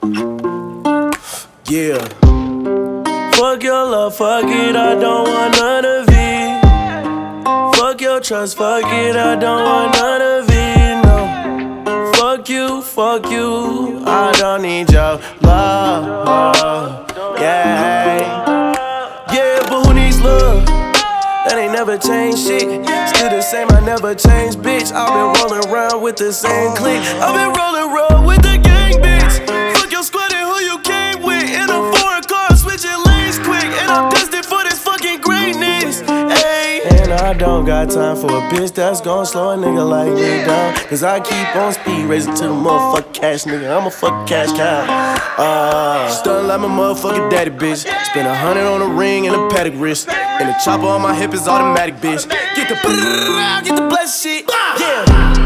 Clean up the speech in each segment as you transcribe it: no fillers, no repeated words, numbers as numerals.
Yeah. Fuck your love, fuck it, I don't want none of it. Fuck your trust, fuck it, I don't want none of it, no. Fuck you, I don't need your love, yeah. Yeah, but who needs love? That ain't never changed shit. Still the same, I never changed, bitch. I've been rolling around with the same clique. I've been rolling around with the gang, bitch. Fuck your squad and who you came with. In a foreign car, switching lanes quick. And I'm destined for this fucking greatness, ayy. And I don't got time for a bitch that's gon' slow a nigga like me down. Cause I keep on speed raising to the motherfucking cash, nigga. I'm a fucking cash cow. Stuntin' like my motherfucking daddy, bitch. Spend 100 on a ring and a paddock wrist. And the chopper on my hip is automatic, bitch. Get the blessed shit, yeah.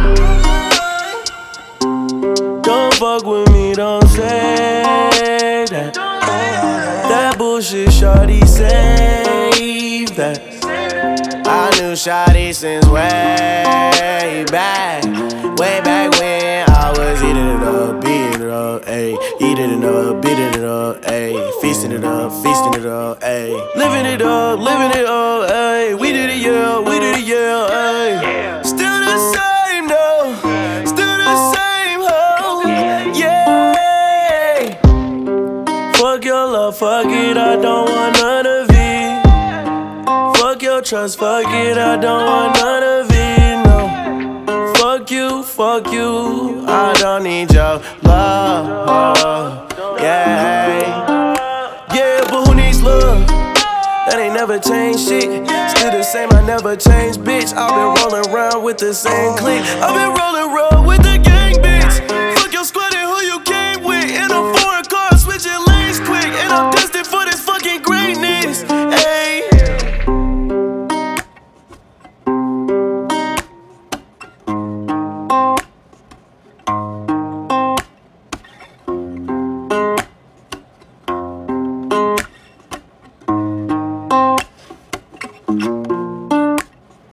Don't fuck with me, don't say that. That bullshit, shawty, save that. I knew shawty since way back when I was eating it up, beating it up, ayy. Eating it up, beating it up, ayy. Feasting it up, ayy. Living it up, ayy. We did it, yeah, ayy. Still the same, though. Still the same, ho, yeah. Fuck your love, fuck it, I don't want none of it. Fuck your trust, fuck it, I don't want none of it, no. Fuck you, I don't need your love, yeah. Yeah, but who needs love? That ain't never changed shit. Still the same, I never changed, bitch. I've been rolling around with the same clique. I've been rolling around with the gang.